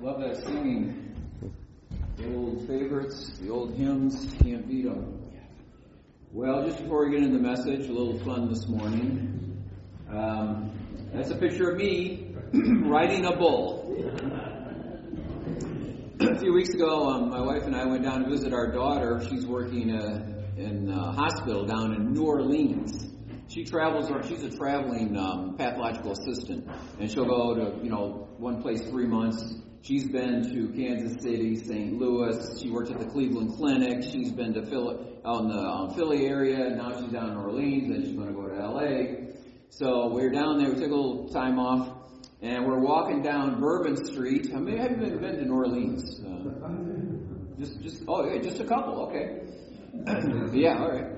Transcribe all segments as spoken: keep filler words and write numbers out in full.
Love that singing. The old favorites, the old hymns, can't beat them. Well, just before we get into the message, a little fun this morning. Um, that's a picture of me riding a bull. A few weeks ago, um, my wife and I went down to visit our daughter. She's working uh, in a hospital down in New Orleans. She travels, or she's a traveling um, pathological assistant, and she'll go to, you know, one place three months. She's been to Kansas City, Saint Louis. She worked at the Cleveland Clinic. She's been to Philly, out in the um, Philly area. Now she's down in Orleans, and she's going to go to L A. So we were down there. We took a little time off, and we're walking down Bourbon Street. I mean, have you been, been to New Orleans? Uh, just, just, oh, yeah, just a couple. Okay. Yeah, all right.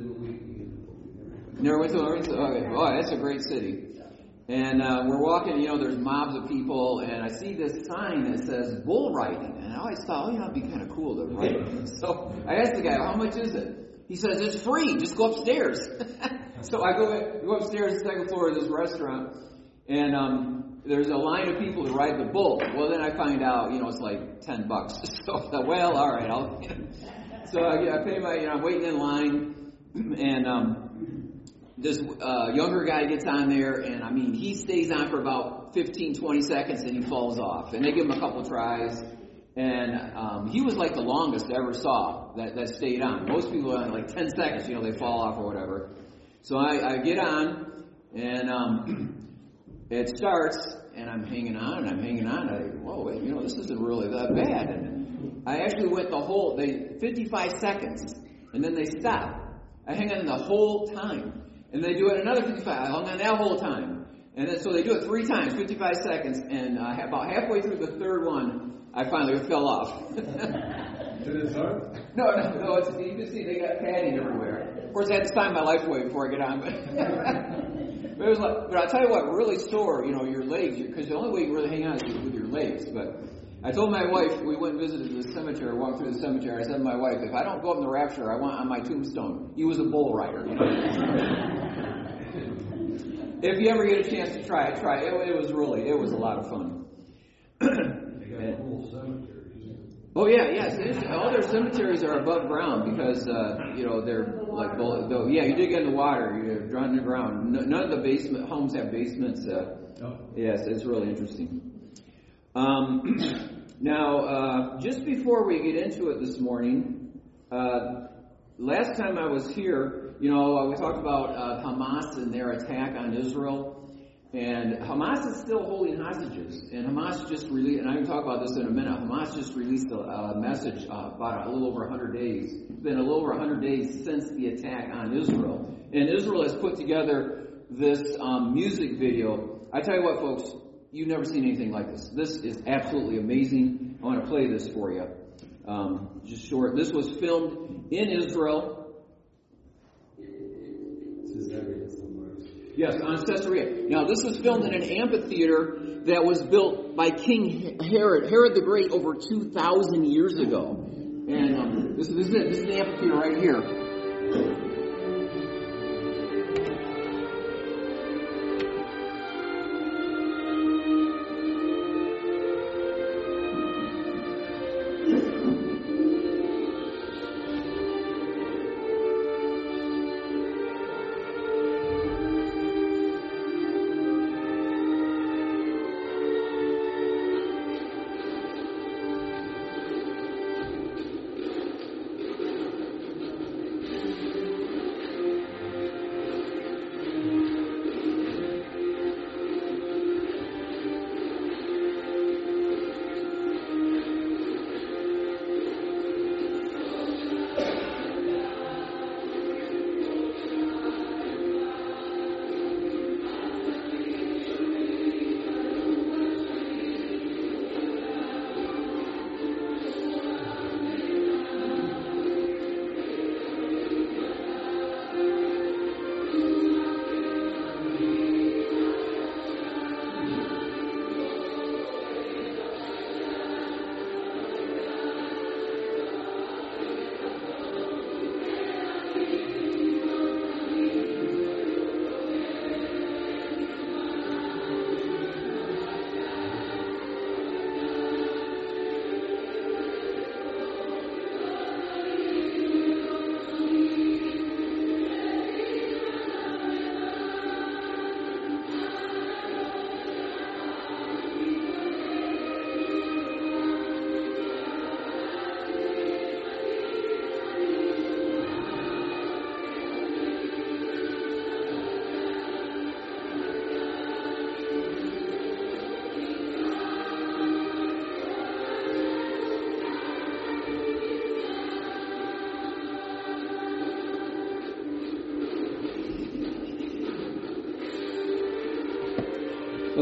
Never went to Orleans? Okay. Oh, that's a great city. And uh, we're walking, you know, there's mobs of people, and I see this sign that says bull riding. And I always thought, oh, you know, it'd be kind of cool to ride. So I asked the guy, how much is it? He says, it's free. Just go upstairs. So I go, in, go upstairs to the second floor of this restaurant, and um, there's a line of people to ride the bull. Well, then I find out, you know, it's like ten bucks. So I thought, well, all right. I'll. So I, I pay my, you know, I'm waiting in line, and um, this uh, younger guy gets on there, and I mean, he stays on for about fifteen, twenty seconds, and he falls off. And they give him a couple tries, and um, he was like the longest I ever saw that, that stayed on. Most people are on like ten seconds, you know, they fall off or whatever. So I, I get on, and um, it starts, and I'm hanging on, and I'm hanging on. I whoa, wait, you know, this isn't really that bad. And I actually went the whole, they fifty-five seconds, and then they stop. I hang on the whole time. And they do it another fifty-five. I hung on that whole time. And then, so they do it three times, fifty-five seconds. And uh, about halfway through the third one, I finally fell off. Did it start? No, no, no. It's, you can see they got padding everywhere. Of course, I had to sign my life away before I get on. But, but it was like, but I'll tell you what, really sore, you know, your legs, because the only way you really hang on is with your legs. But I told my wife, we went and visited the cemetery, walked through the cemetery. I said to my wife, if I don't go up in the rapture, I want on my tombstone, he was a bull rider. You know? If you ever get a chance to try it, try it. It, it was really, it was a lot of fun. They got whole cemeteries. Oh yeah, yes. It's, all their cemeteries are above ground because uh, you know they're like, well, yeah, you dig in the water, you're drawn in the ground. None of the basement homes have basements. Uh, oh. Yes, it's really interesting. Um, now, uh, just before we get into it this morning, uh, last time I was here. You know, uh, we talked about uh, Hamas and their attack on Israel, and Hamas is still holding hostages. And Hamas just released, and I can talk about this in a minute. Hamas just released a, a message uh, about a little over one hundred days. It's been a little over one hundred days since the attack on Israel, and Israel has put together this um, music video. I tell you what, folks, you've never seen anything like this. This is absolutely amazing. I want to play this for you. Um, just short. This was filmed in Israel. Yes, on Caesarea. Now, this was filmed in an amphitheater that was built by King Herod, Herod the Great, over two thousand years ago. And um, this, this is it. This is the amphitheater right here.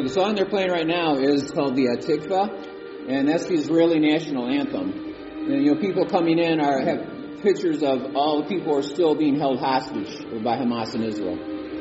the song they're playing right now is called the Hatikvah, and that's the Israeli national anthem. And, you know, people coming in are have pictures of all the people who are still being held hostage by Hamas in Israel.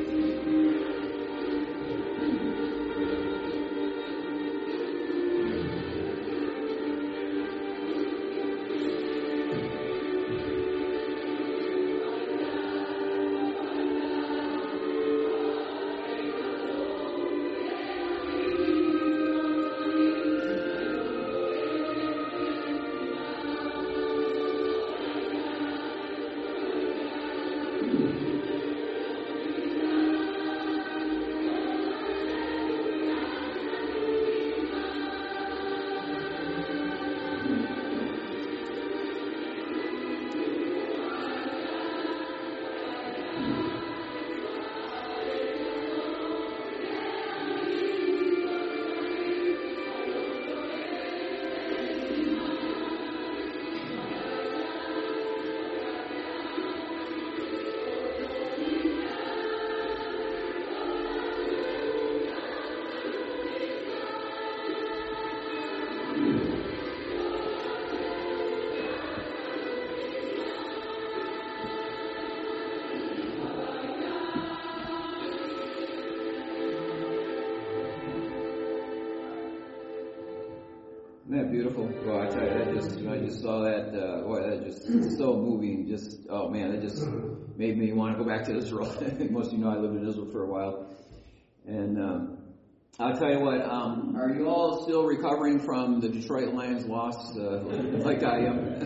Isn't that beautiful? Well, I tell you, that just, I just saw that, uh, boy, that just, it's so moving. Just, oh man, it just made me want to go back to Israel. Most of you know I lived in Israel for a while. And, um, I'll tell you what, um, are you all still recovering from the Detroit Lions loss, uh, like I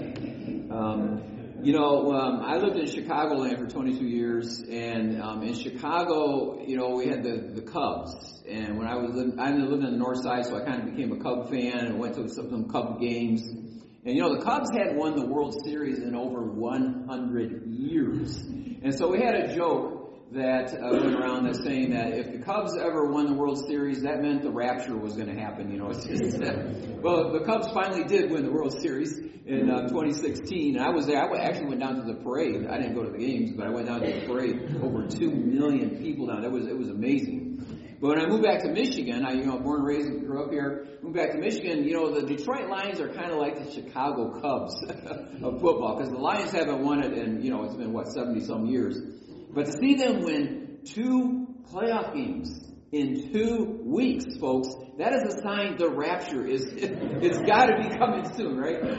am? um, you know, um, I lived in Chicagoland for twenty-two years, and, um, in Chicago, you know, we had the, the Cubs. And when I was living, I lived on the north side, so I kind of became a Cub fan and went to some Cub games. And, you know, the Cubs hadn't won the World Series in over one hundred years. And so we had a joke that uh, went around that's saying that if the Cubs ever won the World Series, that meant the rapture was going to happen. You know, it's just, uh, well, the Cubs finally did win the World Series in uh, twenty sixteen. And I was there. I actually went down to the parade. I didn't go to the games, but I went down to the parade. Over two million people down. It was it was amazing. But when I moved back to Michigan, I, you know, born and raised and grew up here, moved back to Michigan, you know, the Detroit Lions are kind of like the Chicago Cubs of football, because the Lions haven't won it in, you know, it's been, what, seventy-some years. But to see them win two playoff games in two weeks, folks, that is a sign the rapture is, it's got to be coming soon,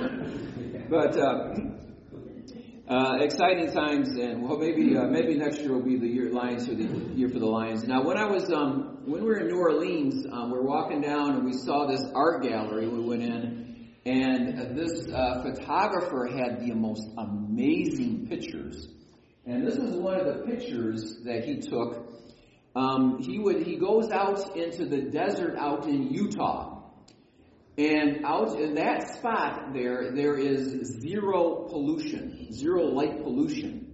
right? But, uh, Uh, exciting times, and well, maybe uh, maybe next year will be the year Lions for the year for the Lions. Now, when I was um, when we were in New Orleans, um, we were walking down and we saw this art gallery. We went in, and uh, this uh, photographer had the most amazing pictures. And this was one of the pictures that he took. Um, he would he goes out into the desert out in Utah. And out in that spot there, there is zero pollution, zero light pollution.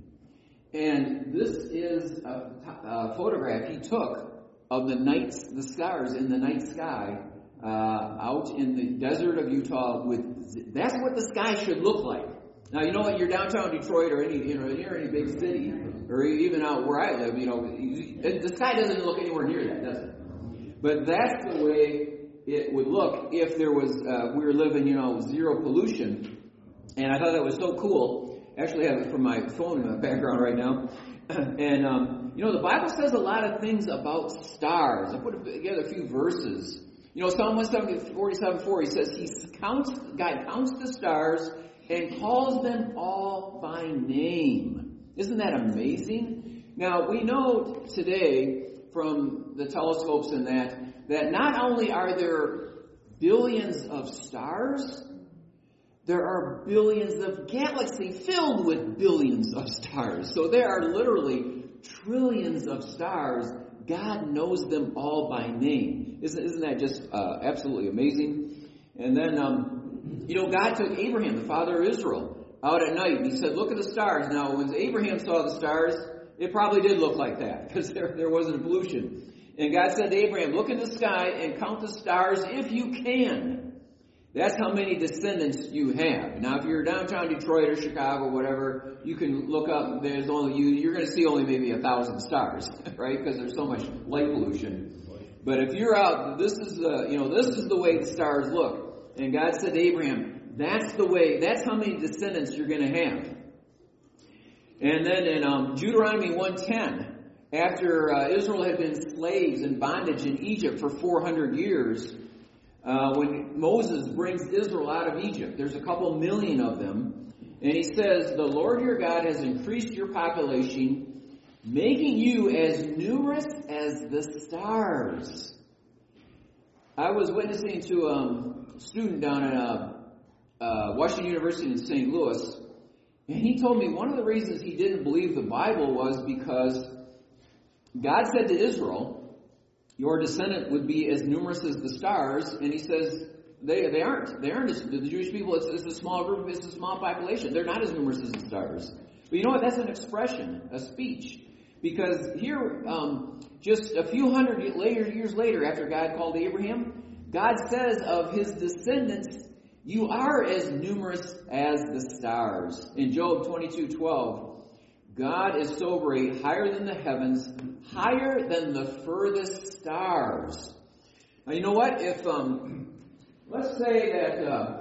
And this is a, a photograph he took of the night, the stars in the night sky uh, out in the desert of Utah. With that's what the sky should look like. Now, you know what? You're downtown Detroit or any, you know, near any big city, or even out where I live. You know, the sky doesn't look anywhere near that, does it? But that's the way it would look if there was, uh, we were living, you know, zero pollution. And I thought that was so cool. I actually have it from my phone in the background right now. And, um, you know, the Bible says a lot of things about stars. I put together a few verses. You know, Psalm one forty-seven four, he says, he counts, God counts the stars and calls them all by name. Isn't that amazing? Now, we know today from the telescopes and that, that not only are there billions of stars, there are billions of galaxies filled with billions of stars. So there are literally trillions of stars. God knows them all by name. Isn't, isn't that just uh, absolutely amazing? And then, um, you know, God took Abraham, the father of Israel, out at night, and he said, look at the stars. Now, when Abraham saw the stars, it probably did look like that, because there, there wasn't pollution. And God said to Abraham, look in the sky and count the stars if you can. That's how many descendants you have. Now, if you're downtown Detroit or Chicago, whatever, you can look up. There's only you. You're going to see only maybe a thousand stars, right? Because there's so much light pollution. But if you're out, this is the, you know, this is the way the stars look. And God said to Abraham, that's the way, that's how many descendants you're going to have. And then in um, Deuteronomy one ten, after uh, Israel had been slaves in bondage in Egypt for four hundred years, uh, when Moses brings Israel out of Egypt, there's a couple million of them, and he says, the Lord your God has increased your population, making you as numerous as the stars. I was witnessing to um, a student down at uh, uh, Washington University in Saint Louis, and he told me one of the reasons he didn't believe the Bible was because God said to Israel, your descendant would be as numerous as the stars, and he says, they they aren't. They aren't. As, the Jewish people, it's, it's a small group, it's a small population. They're not as numerous as the stars. But you know what? That's an expression, a speech. Because here, um, just a few hundred later, years later, after God called Abraham, God says of his descendants, you are as numerous as the stars. In Job twenty-two twelve, God is so great, higher than the heavens, higher than the furthest stars. Now, you know what? If, um, let's say that, uh,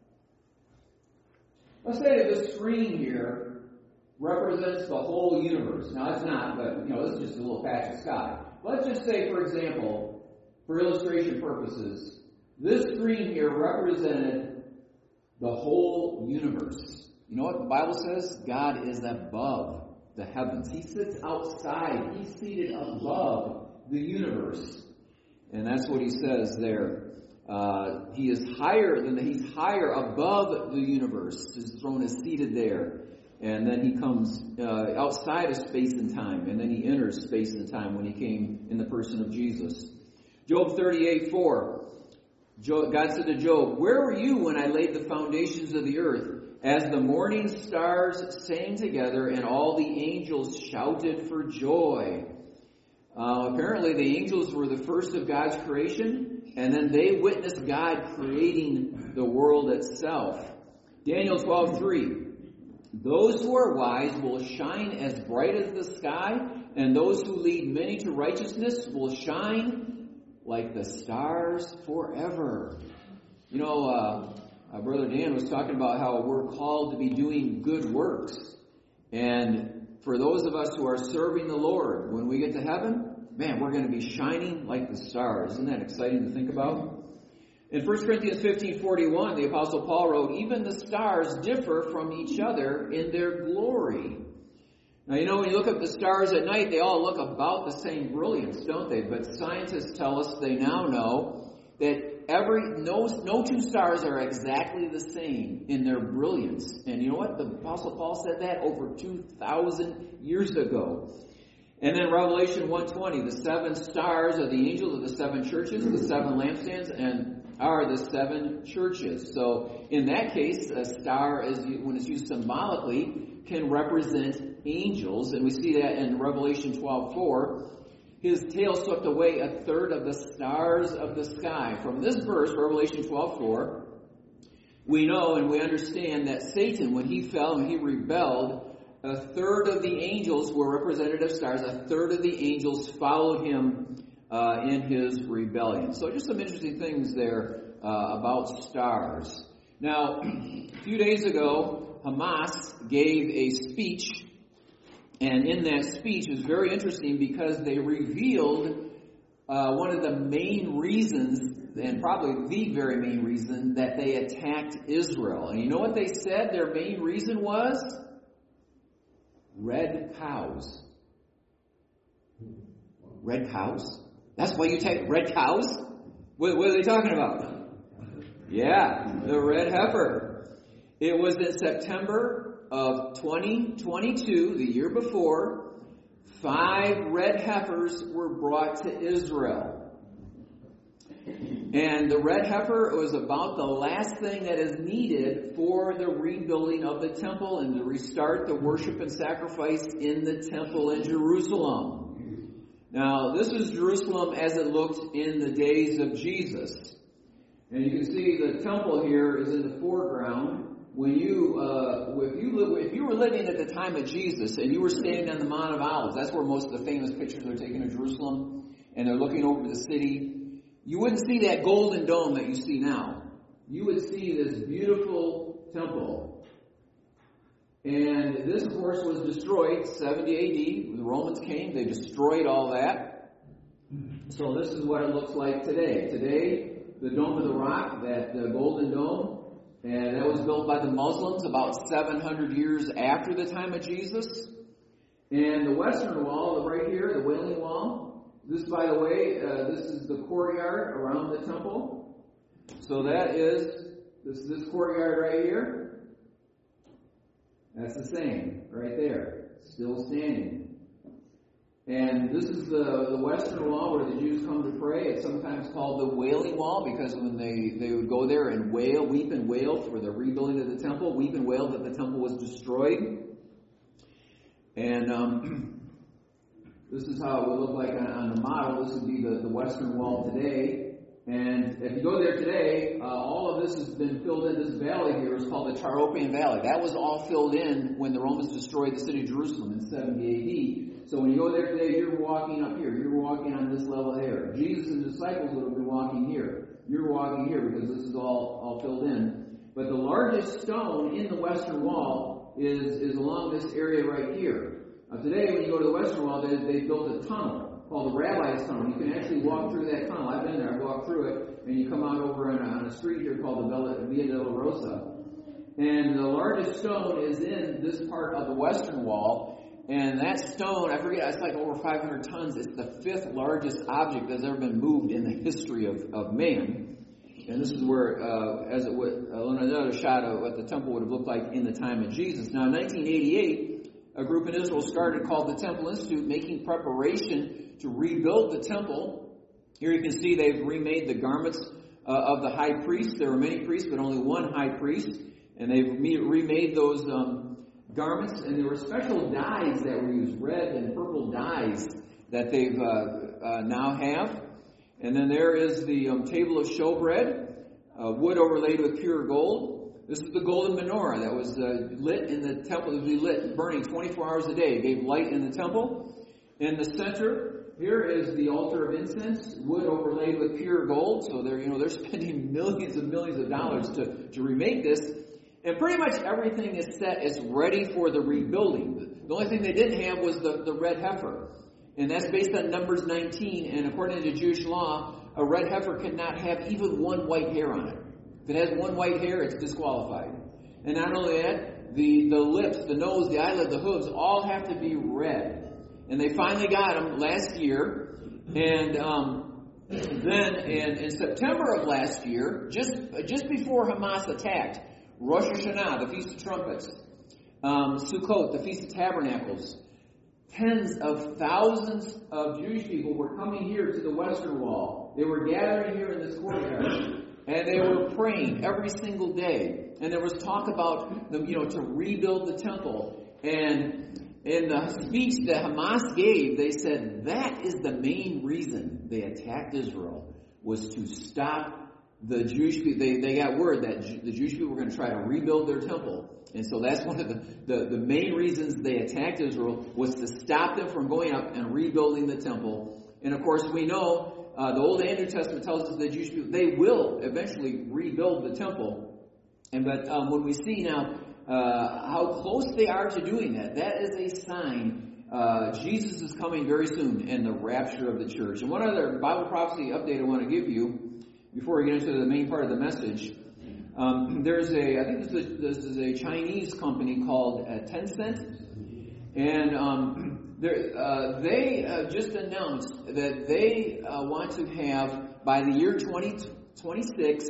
let's say that this screen here represents the whole universe. Now, it's not, but, you know, this is just a little patch of sky. Let's just say, for example, for illustration purposes, this screen here represented the whole universe. You know what the Bible says? God is above the heavens. He sits outside. He's seated above the universe. And that's what he says there. Uh, he is higher than the, he's higher above the universe. His throne is seated there. And then he comes uh, outside of space and time. And then he enters space and time when he came in the person of Jesus. Job thirty-eight four. Job, God said to Job, where were you when I laid the foundations of the earth? As the morning stars sang together and all the angels shouted for joy. Uh, apparently the angels were the first of God's creation, and then they witnessed God creating the world itself. Daniel twelve three. Those who are wise will shine as bright as the sky, and those who lead many to righteousness will shine like the stars forever. You know, uh, uh, Brother Dan was talking about how we're called to be doing good works. And for those of us who are serving the Lord, when we get to heaven, man, we're going to be shining like the stars. Isn't that exciting to think about? In First Corinthians fifteen forty-one, the Apostle Paul wrote, even the stars differ from each other in their glory. Now, you know, when you look at the stars at night, they all look about the same brilliance, don't they? But scientists tell us they now know that every no, no two stars are exactly the same in their brilliance. And you know what? The Apostle Paul said that over two thousand years ago. And then Revelation one twenty, the seven stars are the angels of the seven churches, the seven lampstands, and are the seven churches. So in that case, a star, is when it's used symbolically, can represent angels. And we see that in Revelation twelve four. His tail swept away a third of the stars of the sky. From this verse, Revelation twelve four, we know and we understand that Satan, when he fell and he rebelled, a third of the angels were representative stars. A third of the angels followed him uh, in his rebellion. So just some interesting things there uh, about stars. Now, a few days ago, Hamas gave a speech. And in that speech, it was very interesting because they revealed uh, one of the main reasons, and probably the very main reason, that they attacked Israel. And you know what they said their main reason was? Red cows. Red cows? That's why you take red cows? What, what are they talking about? Yeah, the red heifer. It was in September of twenty twenty-two, the year before, five red heifers were brought to Israel. And the red heifer was about the last thing that is needed for the rebuilding of the temple and to restart the worship and sacrifice in the temple in Jerusalem. Now, this is Jerusalem as it looked in the days of Jesus. And you can see the temple here is in the foreground. When you, uh, if you live, if you were living at the time of Jesus and you were standing on the Mount of Olives, that's where most of the famous pictures are taken of Jerusalem. and they're looking over the city, you wouldn't see that golden dome that you see now. You would see this beautiful temple. And this, of course, was destroyed seventy A D. When the Romans came, they destroyed all that. So this is what it looks like today. Today, the Dome of the Rock, that uh, golden dome, and that was built by the Muslims about seven hundred years after the time of Jesus. And the western wall, right here, the Wailing Wall, this, by the way, uh, this is the courtyard around the temple. So that is this, this courtyard right here. That's the same, right there, still standing. And this is the, the western wall where the Jews come to pray. It's sometimes called the Wailing Wall because when they, they would go there and wail, weep and wail for the rebuilding of the temple, weep and wail that the temple was destroyed. And um, this is how it would look like on, on the model. This would be the, the western wall today. And if you go there today, uh, all of this has been filled in. This valley here is called the Taropian Valley. That was all filled in when the Romans destroyed the city of Jerusalem in seventy A D. So when you go there today, you're walking up here. You're walking on this level here. Jesus and the disciples would have been walking here. You're walking here because this is all, all filled in. But the largest stone in the western wall is, is along this area right here. Uh, today, when you go to the western wall, they, they built a tunnel called the Rabbi's Tunnel. You can actually walk through that tunnel. I've been there. I've walked through it. And you come out over on a, on a street here called the Via Dolorosa. And the largest stone is in this part of the western wall. And that stone, I forget, it's like over five hundred tons. It's the fifth largest object that's ever been moved in the history of, of man. And this is where, uh, as it would, uh, another shot of what the temple would have looked like in the time of Jesus. Now, in nineteen eighty-eight, a group in Israel started called the Temple Institute, making preparation to rebuild the temple. Here you can see they've remade the garments uh, of the high priest. There were many priests, but only one high priest. And they've remade those um, garments, and there were special dyes that were used, red and purple dyes that they've uh, uh, now have. And then there is the um, table of showbread, uh, wood overlaid with pure gold. This is the golden menorah that was uh, lit in the temple. It would be lit, burning twenty-four hours a day. It gave light in the temple. In the center, here is the altar of incense, wood overlaid with pure gold. So they're, you know, they're spending millions and millions of dollars to, to remake this. And pretty much everything is set. It's ready for the rebuilding. The only thing they didn't have was the, the red heifer. And that's based on Numbers nineteen. And according to Jewish law, a red heifer cannot have even one white hair on it. If it has one white hair, it's disqualified. And not only that, the, the lips, the nose, the eyelid, the hooves all have to be red. And they finally got them last year. And um, then in, in September of last year, just, just before Hamas attacked, Rosh Hashanah, the Feast of Trumpets, um, Sukkot, the Feast of Tabernacles, tens of thousands of Jewish people were coming here to the Western Wall. They were gathering here in this courtyard. And they were praying every single day. And there was talk about them, you know, to rebuild the temple. And in the speech that Hamas gave, they said that is the main reason they attacked Israel, was to stop the Jewish people. They, they got word that the Jewish people were going to try to rebuild their temple. And so that's one of the, the, the main reasons they attacked Israel, was to stop them from going up and rebuilding the temple. And of course we know Uh, the Old and New Testament tells us that Jewish people, they will eventually rebuild the temple. And but um, when we see now uh, how close they are to doing that, that is a sign uh, Jesus is coming very soon, and the rapture of the church. And one other Bible prophecy update I want to give you before we get into the main part of the message. Um, there's a, I think this is a, this is a Chinese company called uh, Tencent, and um, Uh, they uh, just announced that they uh, want to have, by the year twenty twenty-six,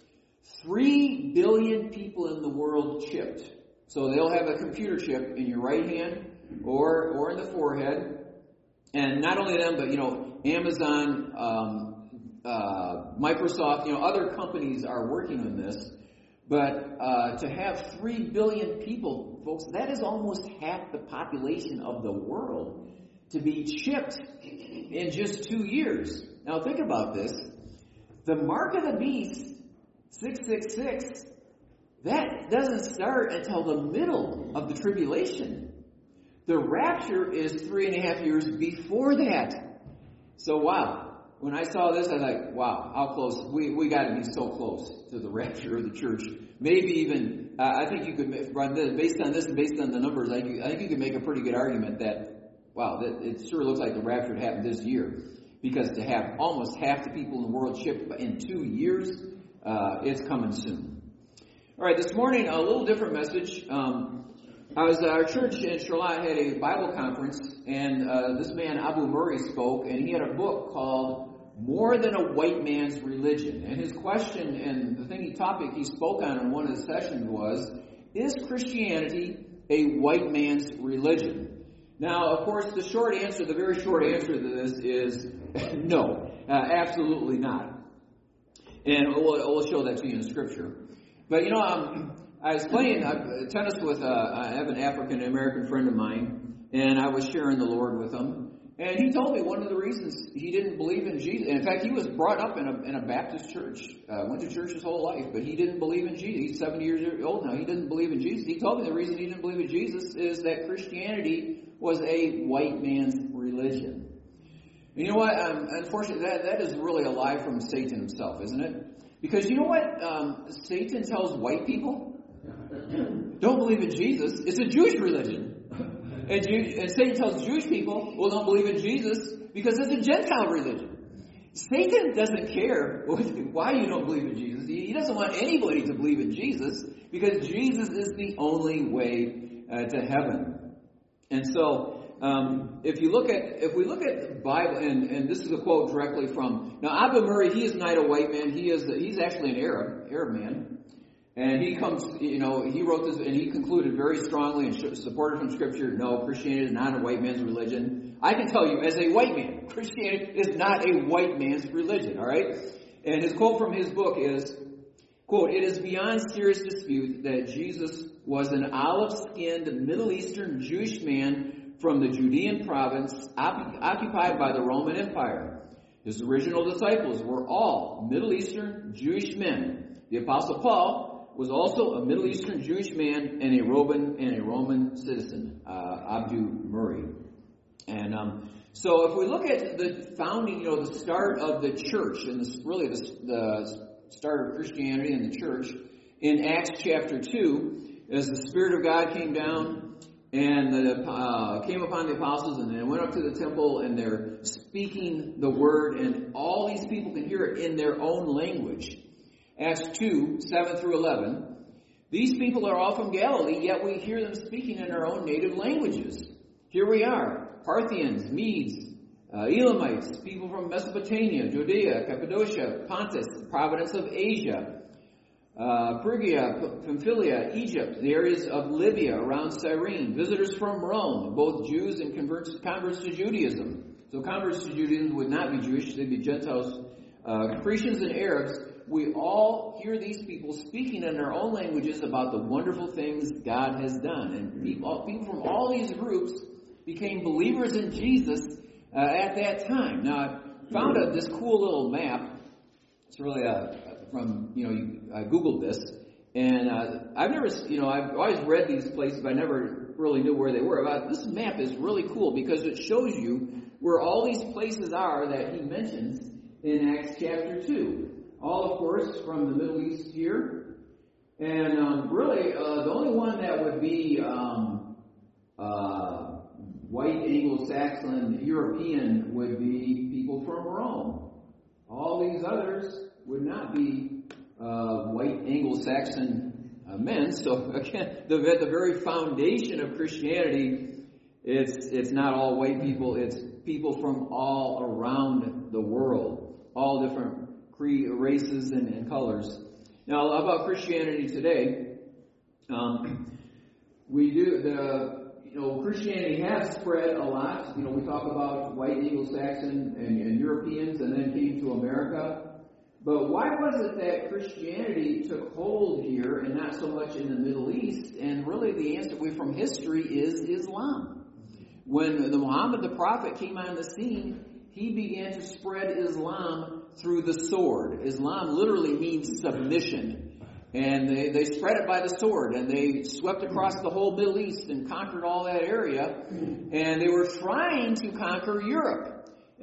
three billion people in the world chipped. So they'll have a computer chip in your right hand or or in the forehead. And not only them, but, you know, Amazon, um, uh, Microsoft, you know, other companies are working on this. But uh, to have three billion people, folks, that is almost half the population of the world to be chipped in just two years. Now think about this. The mark of the beast, six six six, that doesn't start until the middle of the tribulation. The rapture is three and a half years before that. So wow. When I saw this, I was like, wow, how close. We we got to be so close to the rapture of the church. Maybe even, uh, I think you could, run this, based on this and based on the numbers, I, I think you could make a pretty good argument that, wow, that it sure looks like the rapture would happen this year. Because to have almost half the people in the world shipped in two years, uh, it's coming soon. All right, this morning, a little different message. Um, I was uh, our church in Charlotte had a Bible conference, and uh, this man Abu Murray spoke, and he had a book called "More Than a White Man's Religion." And his question and the thing he topic he spoke on in one of the sessions was, "Is Christianity a white man's religion?" Now, of course, the short answer, the very short answer to this is no, uh, absolutely not. And we'll, we'll show that to you in Scripture. But you know, um, I was playing uh, tennis with, uh, I have an African American friend of mine, and I was sharing the Lord with him. And he told me one of the reasons he didn't believe in Jesus. In fact, he was brought up in a, in a Baptist church, uh, went to church his whole life, but he didn't believe in Jesus. He's seventy years old now. He didn't believe in Jesus. He told me the reason he didn't believe in Jesus is that Christianity was a white man's religion. And you know what? Um, unfortunately, that, that is really a lie from Satan himself, isn't it? Because you know what um, Satan tells white people? Don't believe in Jesus. It's a Jewish religion. And, Jew, and Satan tells Jewish people, well, don't believe in Jesus because it's a Gentile religion. Satan doesn't care why you don't believe in Jesus. He doesn't want anybody to believe in Jesus because Jesus is the only way uh, to heaven. And so, um, if you look at, if we look at the Bible, and, and this is a quote directly from, now Abu Murray, he is not a white man. He is, he's actually an Arab, Arab man. And he comes, you know, he wrote this, and he concluded very strongly and supported from Scripture, no, Christianity is not a white man's religion. I can tell you, as a white man, Christianity is not a white man's religion, all right? And his quote from his book is, quote, "It is beyond serious dispute that Jesus was an olive-skinned Middle Eastern Jewish man from the Judean province occupied by the Roman Empire. His original disciples were all Middle Eastern Jewish men. The Apostle Paul was also a Middle Eastern Jewish man and a Roman and a Roman citizen, uh, Abu Murray." And um, so, if we look at the founding, you know, the start of the church, and this, really the, the start of Christianity and the church, in Acts chapter two, as the Spirit of God came down and the, uh, came upon the apostles, and they went up to the temple, and they're speaking the word, and all these people can hear it in their own language. Acts two, seven through eleven. "These people are all from Galilee, yet we hear them speaking in our own native languages. Here we are, Parthians, Medes, uh, Elamites, people from Mesopotamia, Judea, Cappadocia, Pontus, province of Asia, uh, Phrygia, Pamphylia, Egypt, the areas of Libya around Cyrene, visitors from Rome, both Jews and converts, converts to Judaism." So converts to Judaism would not be Jewish, they'd be Gentiles. Uh, Cretians and Arabs. We all hear these people speaking in their own languages about the wonderful things God has done. And people, people from all these groups became believers in Jesus uh, at that time. Now, I found a, this cool little map. It's really a, from, you know, you, I Googled this. And uh, I've never, you know, I've always read these places, but I never really knew where they were. But this map is really cool because it shows you where all these places are that he mentions in Acts chapter two. All, of course, from the Middle East here. And um, really, uh, the only one that would be um, uh, white Anglo-Saxon European would be people from Rome. All these others would not be uh, white Anglo-Saxon uh, men. So, again, the, at the very foundation of Christianity, it's, it's not all white people. It's people from all around the world, all different races and, and colors. Now, about Christianity today, um, we do the you know Christianity has spread a lot. You know, we talk about white Anglo-Saxon and, and Europeans, and then came to America. But why was it that Christianity took hold here and not so much in the Middle East? And really, the answer we from history is Islam. When the Muhammad the Prophet came on the scene, he began to spread Islam through the sword. Islam literally means submission. And they, they spread it by the sword. And they swept across the whole Middle East and conquered all that area. And they were trying to conquer Europe.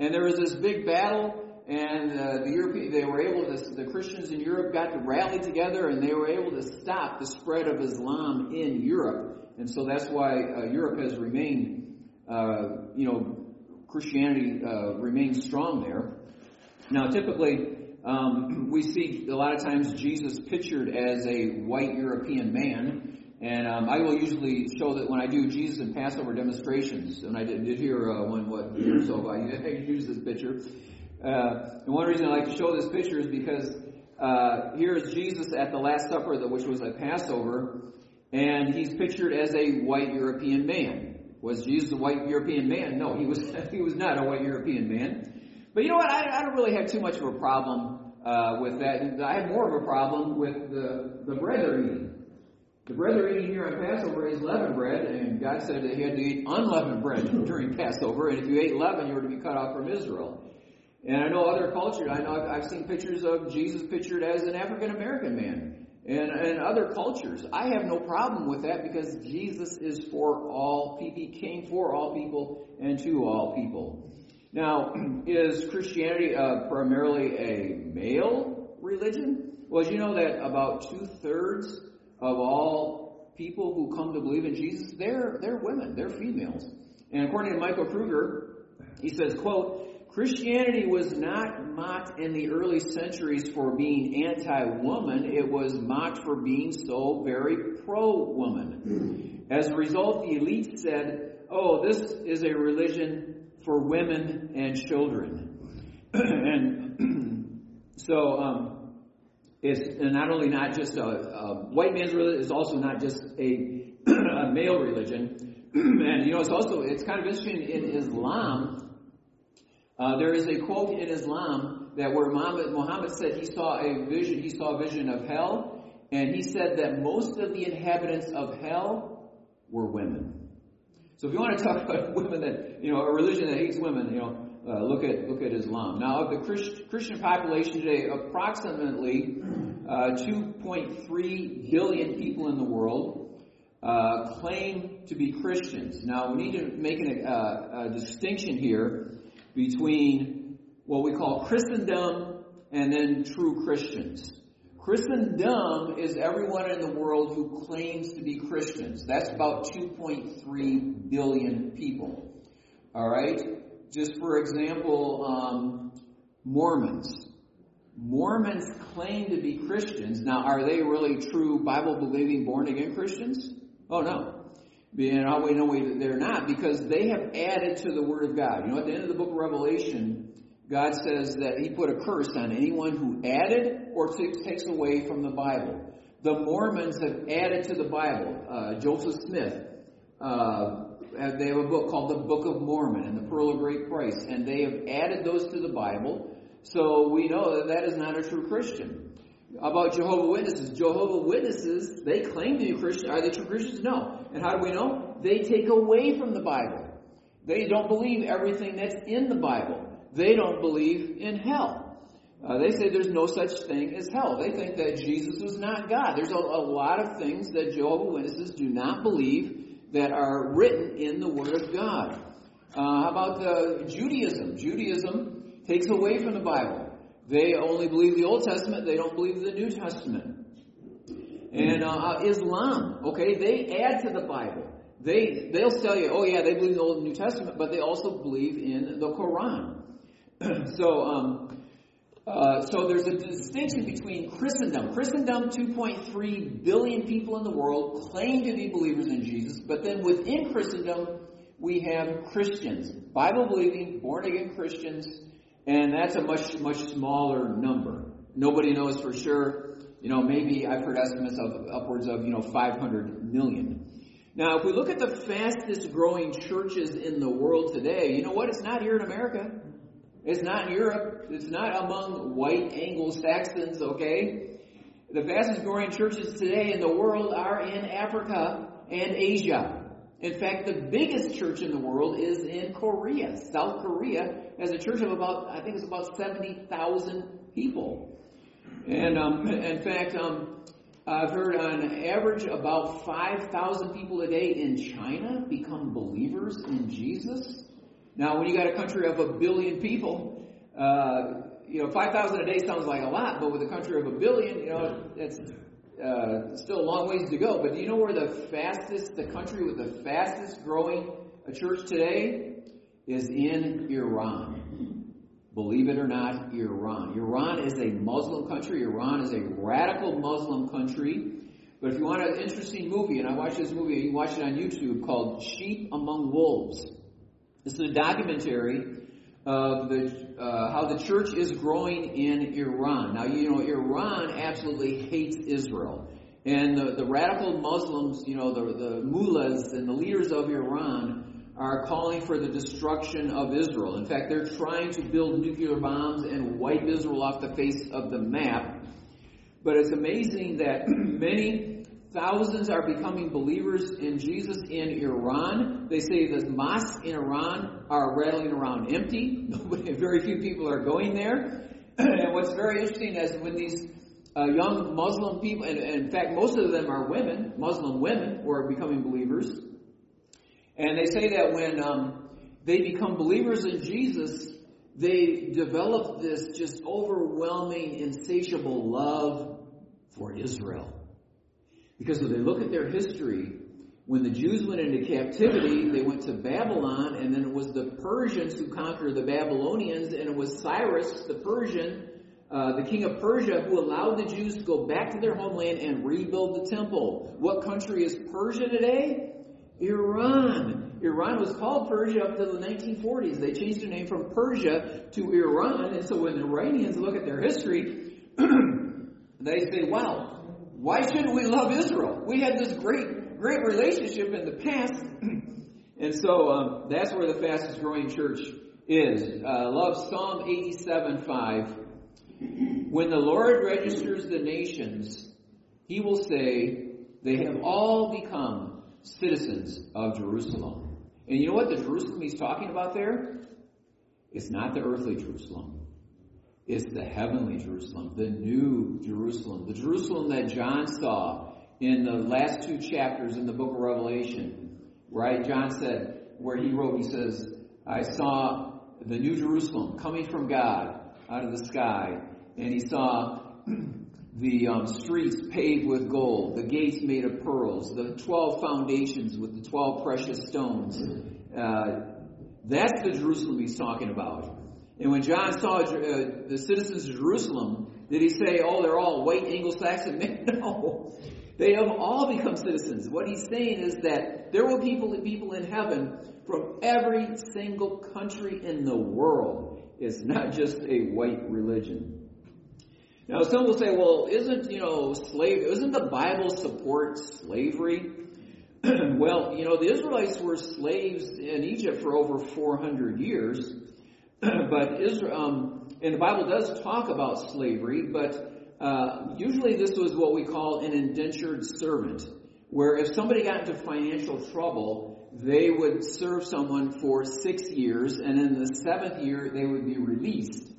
And there was this big battle, and uh, the European, they were able to, the Christians in Europe got to rally together, and they were able to stop the spread of Islam in Europe. And so that's why uh, Europe has remained, uh, you know, Christianity uh, remains strong there. Now, typically, um, we see a lot of times Jesus pictured as a white European man. And um, I will usually show that when I do Jesus and Passover demonstrations, and I did, did here uh, one what year or so ago, I, I use this picture. Uh, and one reason I like to show this picture is because uh, here is Jesus at the Last Supper, which was at Passover, and he's pictured as a white European man. Was Jesus a white European man? No, he was. He was not a white European man. But you know what? I, I don't really have too much of a problem uh, with that. I have more of a problem with the the bread they're eating. The bread they're eating here on Passover is leavened bread, and God said that he had to eat unleavened bread during Passover, and if you ate leaven, you were to be cut off from Israel. And I know other cultures, I know I've, I've seen pictures of Jesus pictured as an African-American man, and, and other cultures. I have no problem with that because Jesus is for all people. He came for all people and to all people. Now, is Christianity uh, primarily a male religion? Well, as you know that about two-thirds of all people who come to believe in Jesus, they're they're women, they're females. And according to Michael Kruger, he says, quote, Christianity was not mocked in the early centuries for being anti-woman. It was mocked for being so very pro-woman. As a result, the elite said, oh, this is a religion for women and children. And so, um, it's not only not just a, a white man's religion, it's also not just a, a male religion. And, you know, it's also, it's kind of interesting in Islam, uh, there is a quote in Islam that where Muhammad, Muhammad said he saw a vision, he saw a vision of hell, and he said that most of the inhabitants of hell were women. So if you want to talk about women that, you know, a religion that hates women, you know, Uh, look at look at Islam. Now, of the Christ, Christian population today, approximately uh, two point three billion people in the world uh, claim to be Christians. Now, we need to make an, uh, a distinction here between what we call Christendom and then true Christians. Christendom is everyone in the world who claims to be Christians. That's about two point three billion people. All right? Just for example, um, Mormons. Mormons claim to be Christians. Now, are they really true Bible-believing, born-again Christians? Oh, no. And how we know they're not? Because they have added to the Word of God. You know, at the end of the book of Revelation, God says that He put a curse on anyone who added or takes away from the Bible. The Mormons have added to the Bible. Uh, Joseph Smith, uh, they have a book called the Book of Mormon and the Pearl of Great Price, and they have added those to the Bible, so we know that that is not a true Christian. How about Jehovah's Witnesses? Jehovah's Witnesses, they claim to be Christian. Are they true Christians? No. And how do we know? They take away from the Bible. They don't believe everything that's in the Bible. They don't believe in hell. Uh, they say there's no such thing as hell. They think that Jesus was not God. There's a, a lot of things that Jehovah's Witnesses do not believe that are written in the Word of God. Uh, how about uh, Judaism? Judaism takes away from the Bible. They only believe the Old Testament. They don't believe the New Testament. And uh, Islam, okay, they add to the Bible. They, they'll tell you, oh yeah, they believe in the Old and New Testament, but they also believe in the Quran. so, um, Uh, so there's a distinction between Christendom. Christendom, two point three billion people in the world claim to be believers in Jesus, but then within Christendom, we have Christians, Bible-believing, born-again Christians, and that's a much, much smaller number. Nobody knows for sure. You know, maybe I've heard estimates of upwards of, you know, five hundred million. Now, if we look at the fastest-growing churches in the world today, you know what? It's not here in America. It's not in Europe. It's not among white Anglo-Saxons, okay? The fastest growing churches today in the world are in Africa and Asia. In fact, the biggest church in the world is in Korea. South Korea has a church of about, I think it's about seventy thousand people. And um, in fact, um, I've heard on average about five thousand people a day in China become believers in Jesus. Now, when you got a country of a billion people, uh, you know, five thousand a day sounds like a lot, but with a country of a billion, you know, it's uh, still a long ways to go. But do you know where the fastest, the country with the fastest growing church today is in Iran? Believe it or not, Iran. Iran is a Muslim country. Iran is a radical Muslim country. But if you want an interesting movie, and I watched this movie, you can watch it on YouTube, called Sheep Among Wolves. This is a documentary of the uh, how the church is growing in Iran. Now, you know, Iran absolutely hates Israel. And the, the radical Muslims, you know, the, the mullahs and the leaders of Iran are calling for the destruction of Israel. In fact, they're trying to build nuclear bombs and wipe Israel off the face of the map. But it's amazing that many thousands are becoming believers in Jesus in Iran. They say the mosques in Iran are rattling around empty. Nobody, very few people are going there. And what's very interesting is when these uh, young Muslim people, and, and in fact most of them are women, Muslim women who are becoming believers. And they say that when um, they become believers in Jesus, they develop this just overwhelming, insatiable love for Israel. Because when they look at their history, when the Jews went into captivity, they went to Babylon, and then it was the Persians who conquered the Babylonians, and it was Cyrus, the Persian, uh, the king of Persia, who allowed the Jews to go back to their homeland and rebuild the temple. What country is Persia today? Iran. Iran was called Persia up to the nineteen forties. They changed their name from Persia to Iran, and so when the Iranians look at their history, they say, wow, why shouldn't we love Israel? We had this great, great relationship in the past. And so um, that's where the fastest growing church is. I uh, love Psalm eighty-seven five. When the Lord registers the nations, he will say, they have all become citizens of Jerusalem. And you know what the Jerusalem he's talking about there? It's not the earthly Jerusalem. It's the heavenly Jerusalem, the new Jerusalem, the Jerusalem that John saw in the last two chapters in the book of Revelation, right? John said, where he wrote, he says, I saw the new Jerusalem coming from God out of the sky, and he saw the um, streets paved with gold, the gates made of pearls, the twelve foundations with the twelve precious stones. Uh, that's the Jerusalem he's talking about. And when John saw uh, the citizens of Jerusalem, did he say, oh, they're all white Anglo-Saxon men? No. They have all become citizens. What he's saying is that there will be people, people in heaven from every single country in the world. It's not just a white religion. Now, some will say, well, isn't, you know, slave, isn't the Bible support slavery? Well, you know, the Israelites were slaves in Egypt for over four hundred years. But Israel, um, and the Bible does talk about slavery, but uh, usually this was what we call an indentured servant, where if somebody got into financial trouble, they would serve someone for six years, and in the seventh year they would be released.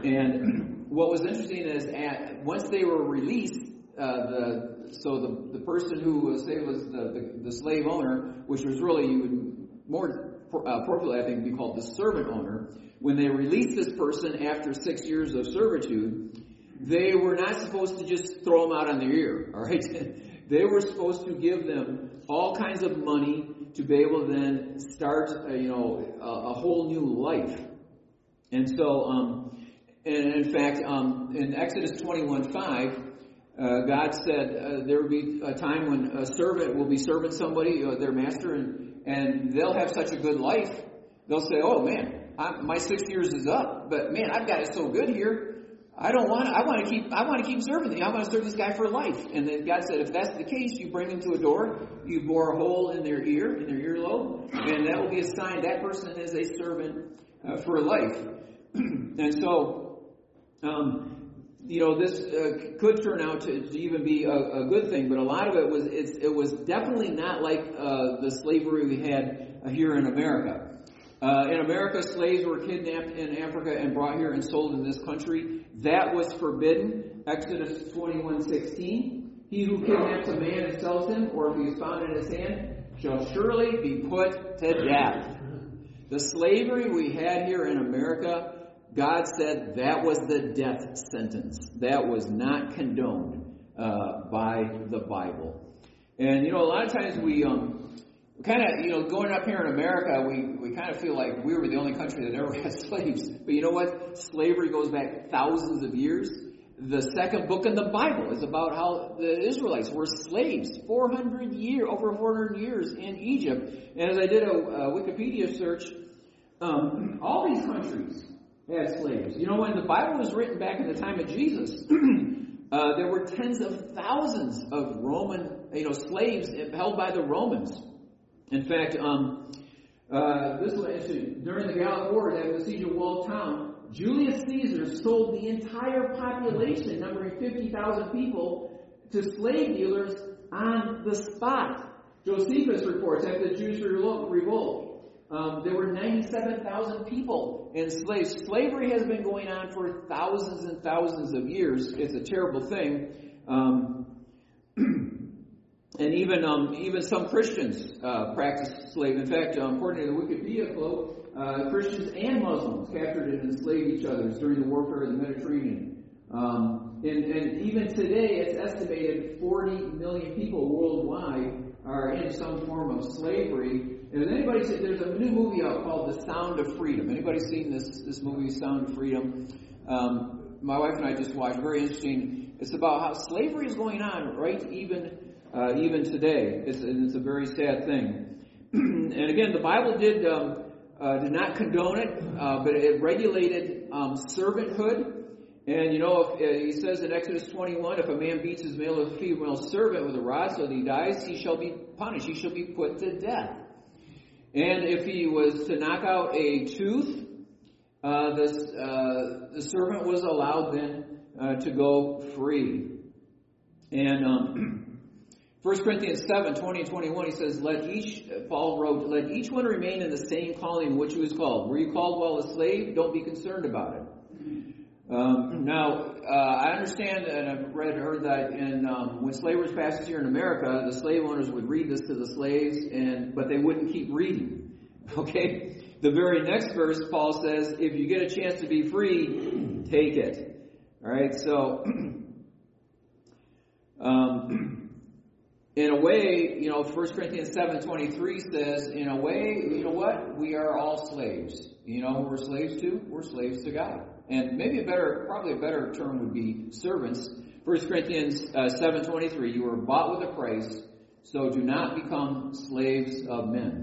And what was interesting is, at, once they were released, uh, the so the the person who was say was the, the the slave owner, which was really you would more uh, appropriately I think be called the servant owner. When they released this person after six years of servitude, they were not supposed to just throw them out on their ear, all right? They were supposed to give them all kinds of money to be able to then start, uh, you know, a, a whole new life. And so, um, and in fact, um, in Exodus twenty-one five, uh, God said uh, there will be a time when a servant will be serving somebody, uh, their master, and, and they'll have such a good life, they'll say, oh man, I'm, my six years is up, but man, I've got it so good here. I don't want. I want to keep. I want to keep serving him. I want to serve this guy for life. And then God said, if that's the case, you bring him to a door, you bore a hole in their ear, in their earlobe, and that will be a sign that person is a servant uh, for life. And so, um, you know, this uh, could turn out to, to even be a, a good thing, but a lot of it was. It's, it was definitely not like uh, the slavery we had uh, here in America. Uh, in America, slaves were kidnapped in Africa and brought here and sold in this country. That was forbidden. Exodus twenty-one sixteen. He who kidnaps a man and sells him, or if he is found in his hand, shall surely be put to death. The slavery we had here in America, God said that was the death sentence. That was not condoned uh, by the Bible. And, you know, a lot of times we um, kind of, you know, going up here in America, we, we kind of feel like we were the only country that ever had slaves. But you know what? Slavery goes back thousands of years. The second book in the Bible is about how the Israelites were slaves four hundred years, over four hundred years in Egypt. And as I did a, a Wikipedia search, um, all these countries had slaves. You know, when the Bible was written back in the time of Jesus, uh, there were tens of thousands of Roman, you know, slaves held by the Romans. In fact, um, uh, this was during the Gallic War, at the siege of walled town, Julius Caesar sold the entire population, numbering fifty thousand people, to slave dealers on the spot. Josephus reports after the Jewish revolt, um, there were ninety-seven thousand people enslaved. Slavery has been going on for thousands and thousands of years. It's a terrible thing. Um, and even um, even some Christians uh, practice slavery. In fact, um, according to the Wikipedia quote, Uh, Christians and Muslims captured and enslaved each other during the warfare in the Mediterranean. Um, and, and even today, it's estimated forty million people worldwide are in some form of slavery. And anybody said there's a new movie out called The Sound of Freedom. Anybody seen this this movie, Sound of Freedom? Um, my wife and I just watched. Very interesting. It's about how slavery is going on right even uh, even today. It's, it's a very sad thing. And again, the Bible did. Um, Uh, did not condone it, uh, but it regulated um, servanthood. And, you know, if, uh, he says in Exodus twenty-one, if a man beats his male or female servant with a rod so that he dies, he shall be punished. He shall be put to death. And if he was to knock out a tooth, uh, the, uh, the servant was allowed then uh, to go free. And um First Corinthians seven, twenty and twenty-one, he says, let each, Paul wrote, let each one remain in the same calling in which he was called. Were you called while a slave? Don't be concerned about it. Um, now, uh, I understand, and I've read, heard that in, um, when slavery was passed here in America, the slave owners would read this to the slaves, and but they wouldn't keep reading. Okay? The very next verse, Paul says, if you get a chance to be free, take it. All right, so, um... in a way, you know, First Corinthians seven twenty-three says, in a way, you know what? We are all slaves. You know who we're slaves to? We're slaves to God. And maybe a better, probably a better term would be servants. First Corinthians uh, seven twenty-three, you were bought with a price, so do not become slaves of men.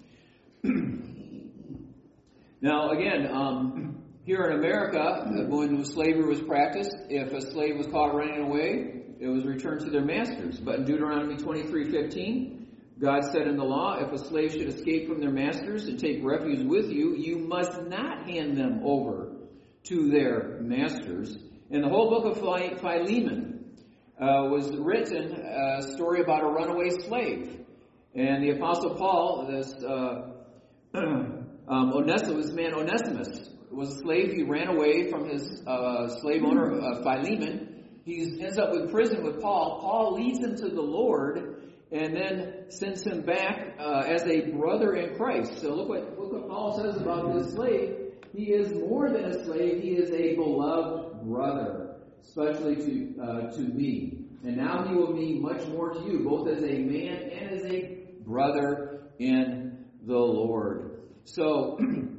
Now, again, um, here in America, when slavery was practiced, if a slave was caught running away, it was returned to their masters. But in Deuteronomy twenty-three fifteen, God said in the law, if a slave should escape from their masters and take refuge with you, you must not hand them over to their masters. And the whole book of Philemon uh, was written, a story about a runaway slave. And the Apostle Paul, this uh, um, Onesimus, this man Onesimus, was a slave. He ran away from his uh, slave owner, uh, Philemon. He ends up in prison with Paul. Paul leads him to the Lord and then sends him back uh, as a brother in Christ. So look what, look what Paul says about this slave. He is more than a slave. He is a beloved brother, especially to uh, to me. And now he will mean much more to you, both as a man and as a brother in the Lord. So,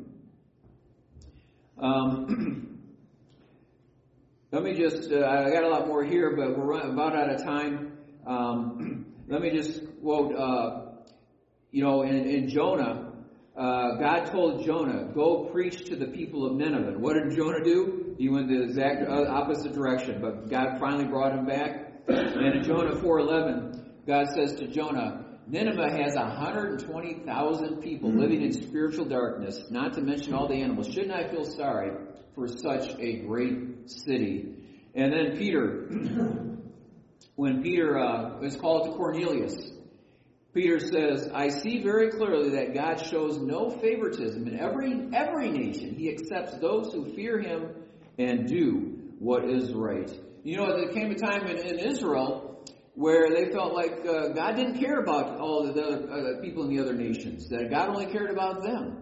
um... Let me just, uh, I got a lot more here, but we're running about out of time. Um, let me just quote, uh, you know, in, in Jonah, uh, God told Jonah, go preach to the people of Nineveh. What did Jonah do? He went the exact opposite direction, but God finally brought him back. And in Jonah four eleven, God says to Jonah, Nineveh has one hundred twenty thousand people living in spiritual darkness, not to mention all the animals. Shouldn't I feel sorry for such a great city? And then Peter, when Peter uh, is called to Cornelius, Peter says, I see very clearly that God shows no favoritism in every every nation. He accepts those who fear him and do what is right. You know, there came a time in, in Israel where they felt like uh, God didn't care about all the other uh, people in the other nations, that God only cared about them.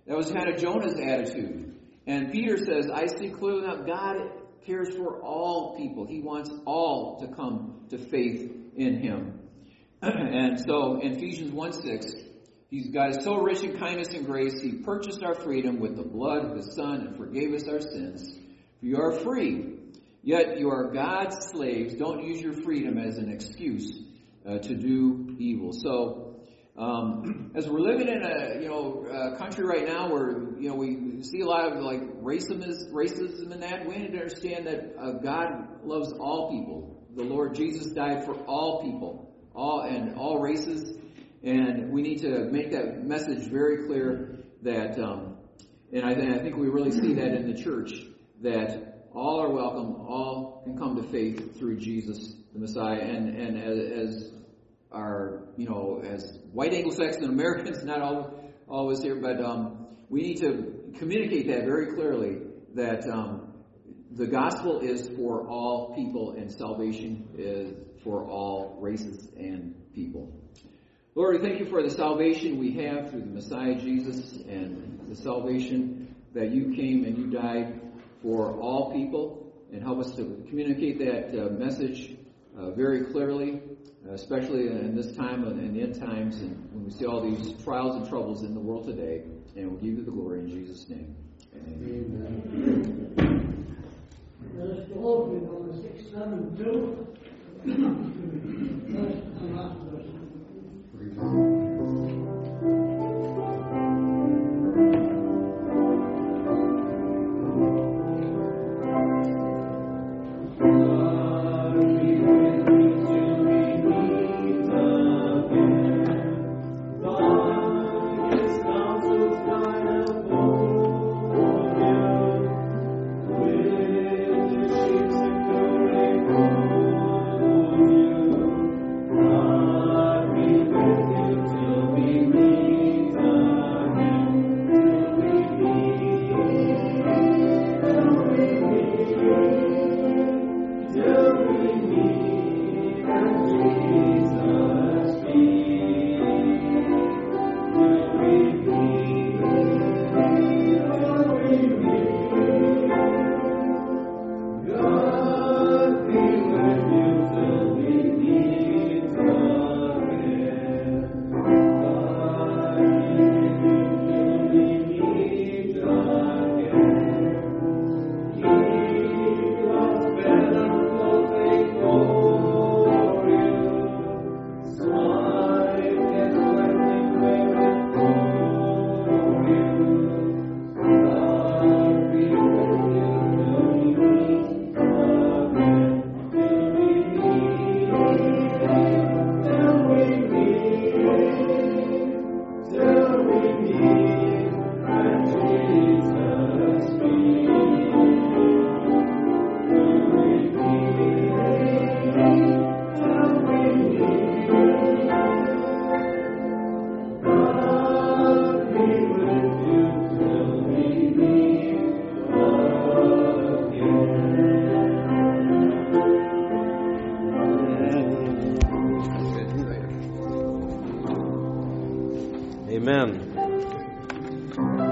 That was kind of Jonah's attitude. And Peter says, I see clearly now God cares for all people. He wants all to come to faith in him. And so in Ephesians one six, he's God is so rich in kindness and grace, he purchased our freedom with the blood of his Son and forgave us our sins. For you are free, yet you are God's slaves. Don't use your freedom as an excuse uh, to do evil. So um, as we're living in a you know a country right now where you know we see a lot of like racism, racism in that, we need to understand that uh, God loves all people. The Lord Jesus died for all people. All and all races, and we need to make that message very clear. That, um, and I, I think we really see that in the church, that all are welcome, all can come to faith through Jesus the Messiah. And and as, as our you know as white Anglo-Saxon Americans, not all always here, but um, we need to communicate that very clearly. That um, the gospel is for all people, and salvation is for all races and people. Lord, we thank you for the salvation we have through the Messiah Jesus, and the salvation that you came and you died for all people, and help us to communicate that uh, message uh, very clearly, uh, especially in this time and in the end times, and when we see all these trials and troubles in the world today. And we'll give you the glory in Jesus' name. Amen. Amen. Let us go over on the six seven two. First and last verse. Amen.